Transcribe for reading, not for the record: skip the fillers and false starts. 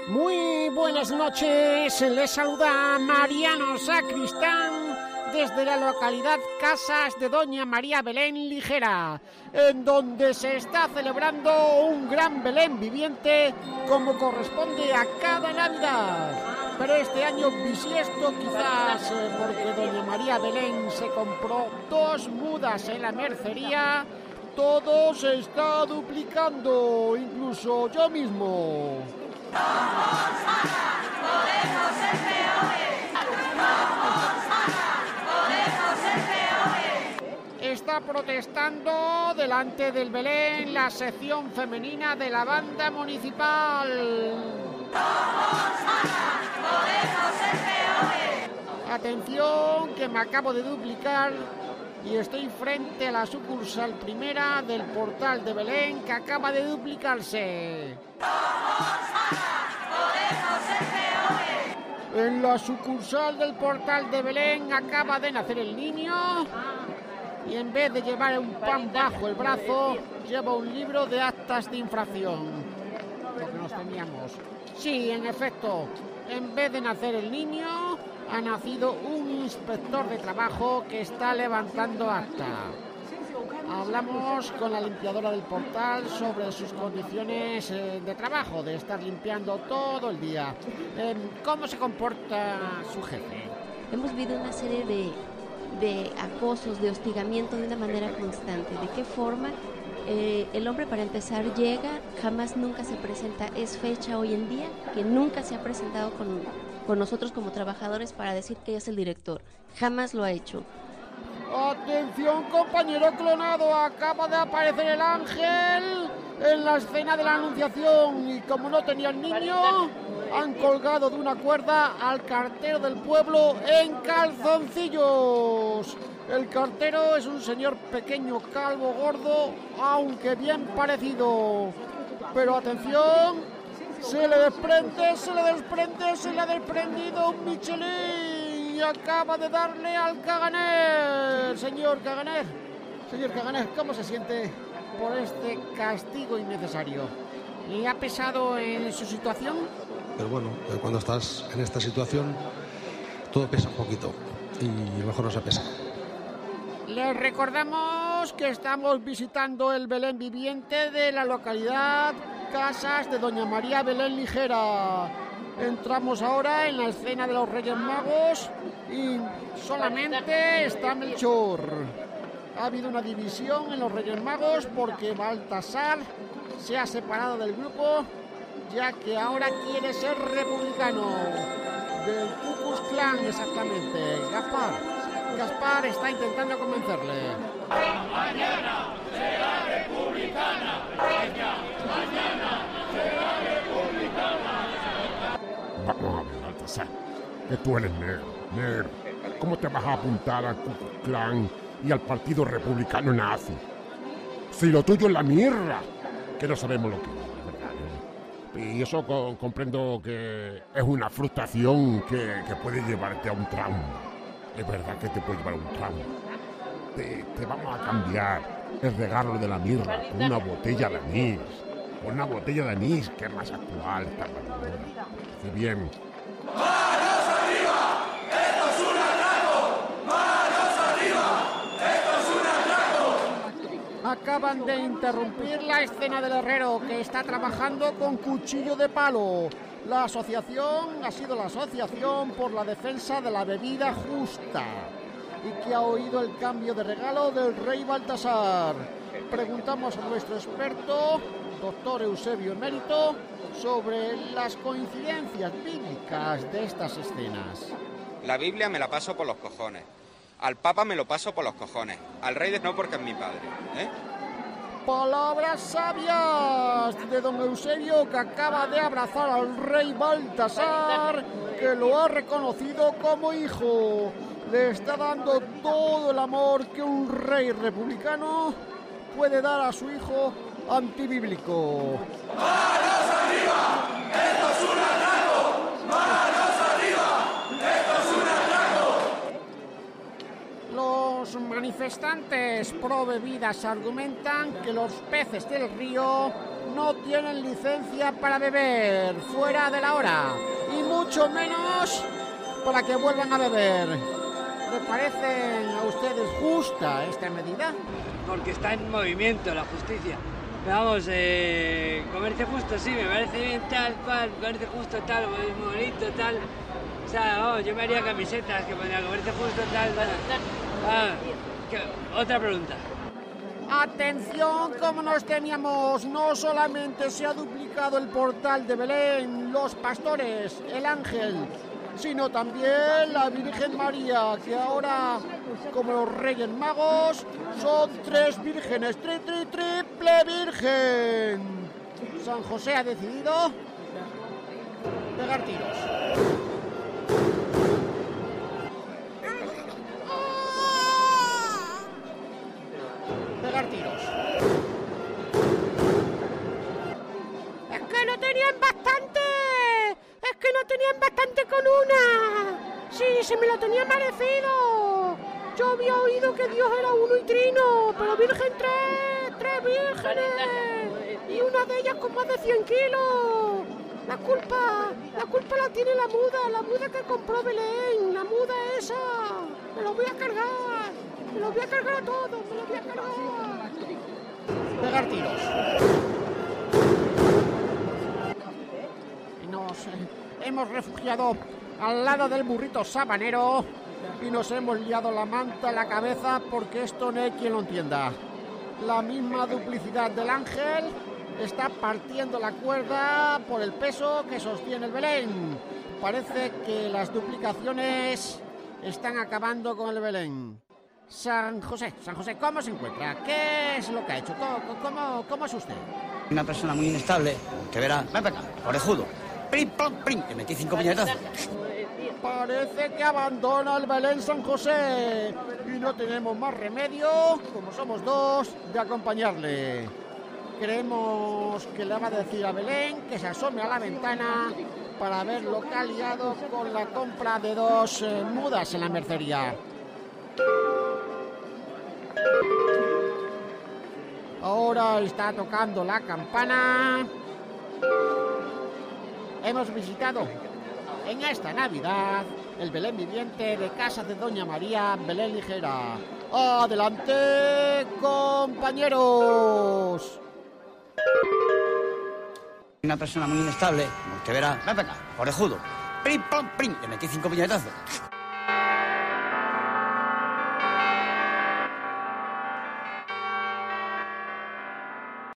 Muy buenas noches, les saluda Mariano Sacristán desde la localidad Casas de Doña María Belén Ligera, en donde se está celebrando un gran Belén viviente como corresponde a cada Navidad. Pero este año bisiesto quizás porque Doña María Belén se compró 2 mudas en la mercería, todo se está duplicando, incluso yo mismo. Podemos ser peores. Podemos ser peores. Está protestando delante del Belén la sección femenina de la banda municipal. Podemos ser peores. Atención, que me acabo de duplicar y estoy frente a la sucursal primera del portal de Belén que acaba de duplicarse. Podemos ser peores. En la sucursal del portal de Belén acaba de nacer el niño y en vez de llevar un pan bajo el brazo, lleva un libro de actas de infracción. Lo que nos teníamos. Sí, en efecto, en vez de nacer el niño, ha nacido un inspector de trabajo que está levantando acta. Hablamos con la limpiadora del portal sobre sus condiciones de trabajo, de estar limpiando todo el día. ¿Cómo se comporta su jefe? Hemos vivido una serie de acosos, de hostigamiento de una manera constante. ¿De qué forma? El hombre, para empezar, llega, jamás nunca se presenta. Es fecha hoy en día que nunca se ha presentado con nosotros como trabajadores para decir que es el director. Jamás lo ha hecho. Atención, compañero clonado, acaba de aparecer el ángel en la escena de la anunciación y como no tenía el niño, han colgado de una cuerda al cartero del pueblo en calzoncillos. El cartero es un señor pequeño, calvo, gordo, aunque bien parecido. Pero atención, se le ha desprendido un Michelin. Y acaba de darle al Caganer. Señor Caganer, ¿cómo se siente por este castigo innecesario? ¿Le ha pesado en su situación? Pero bueno, cuando estás en esta situación, todo pesa un poquito y mejor no se pesa. Les recordamos que estamos visitando el Belén viviente de la localidad Casas de Doña María Belén Ligera. Entramos ahora en la escena de los Reyes Magos y solamente está Melchor. Ha habido una división en los Reyes Magos porque Baltasar se ha separado del grupo, ya que ahora quiere ser republicano. Del Ku Klux Klan, exactamente. Gaspar está intentando convencerle. Mañana será republicana. Mañana será republicana. Vamos a ver, Baltasar, que tú eres negro. ¿Cómo te vas a apuntar al Ku Klux Klan y al Partido Republicano Nazi? Si lo tuyo es la mierda, que no sabemos lo que es, ¿verdad? Y eso comprendo que es una frustración que puede llevarte a un trauma. Es verdad que te puede llevar a un trauma. Te vamos a cambiar el regalo de la mirra por una botella de anís. Por una botella de anís que es más actual, está valorada. Bien. ¡Manos arriba! ¡Esto es un atraco! ¡Manos arriba! ¡Esto es un atraco! Acaban de interrumpir la escena del herrero que está trabajando con cuchillo de palo. La asociación ha sido la Asociación por la Defensa de la Bebida Justa y que ha oído el cambio de regalo del rey Baltasar. Preguntamos a nuestro experto, doctor Eusebio Emérito, sobre las coincidencias bíblicas de estas escenas. La Biblia me la paso por los cojones. Al Papa me lo paso por los cojones. Al rey no, porque es mi padre, ¿eh? Palabras sabias de don Eusebio, que acaba de abrazar al rey Baltasar, que lo ha reconocido como hijo. Le está dando todo el amor que un rey republicano puede dar a su hijo antibíblico. ¡Manos arriba! ¡Esto es un atraco! ¡Manos arriba! ¡Esto es un atraco! Los manifestantes pro bebidas argumentan que los peces del río no tienen licencia para beber fuera de la hora y mucho menos para que vuelvan a beber. ¿Le parecen a ustedes justa esta medida? Porque está en movimiento la justicia. Pero vamos, comercio justo sí, me parece bien tal cual, comercio justo tal, muy bonito tal. O sea, vamos, yo me haría camisetas que pondría comercio justo tal. Otra pregunta. Atención, como nos teníamos, no solamente se ha duplicado el portal de Belén, los pastores, el ángel, sino también la Virgen María, que ahora, como los Reyes Magos, son 3 vírgenes, triple virgen. San José ha decidido pegar tiros. Pegar tiros. Es que no tenían bastante. Es que no tenían bastante con una. Sí, se me lo tenía merecido. Yo había oído que Dios era uno y trino, pero virgen 3 vírgenes. Y una de ellas con más de 100 kilos. La culpa la tiene la muda que compró Belén, la muda esa. Me lo voy a cargar a todos, me lo voy a cargar. Pegar tiros. Y nos hemos refugiado al lado del burrito sabanero y nos hemos liado la manta en la cabeza porque esto no hay quien lo entienda. La misma duplicidad del ángel está partiendo la cuerda por el peso que sostiene el Belén. Parece que las duplicaciones están acabando con el Belén. San José, ¿cómo se encuentra? ¿Qué es lo que ha hecho? ¿Cómo es usted? Una persona muy inestable, que verá, ven para acá, orejudo. Prim, plom, prim, te metí 5 puñetazos. Parece que abandona el Belén San José y no tenemos más remedio, como somos 2, de acompañarle. Creemos que le va a decir a Belén que se asome a la ventana para ver lo que ha liado con la compra de 2 mudas en la mercería. Ahora está tocando la campana. Hemos visitado en esta Navidad el Belén viviente de Casa de Doña María, Belén Ligera. ¡Adelante, compañeros! Una persona muy inestable, que verá, ven para acá, orejudo. Prim, plom, prim, te metí 5 puñetazos.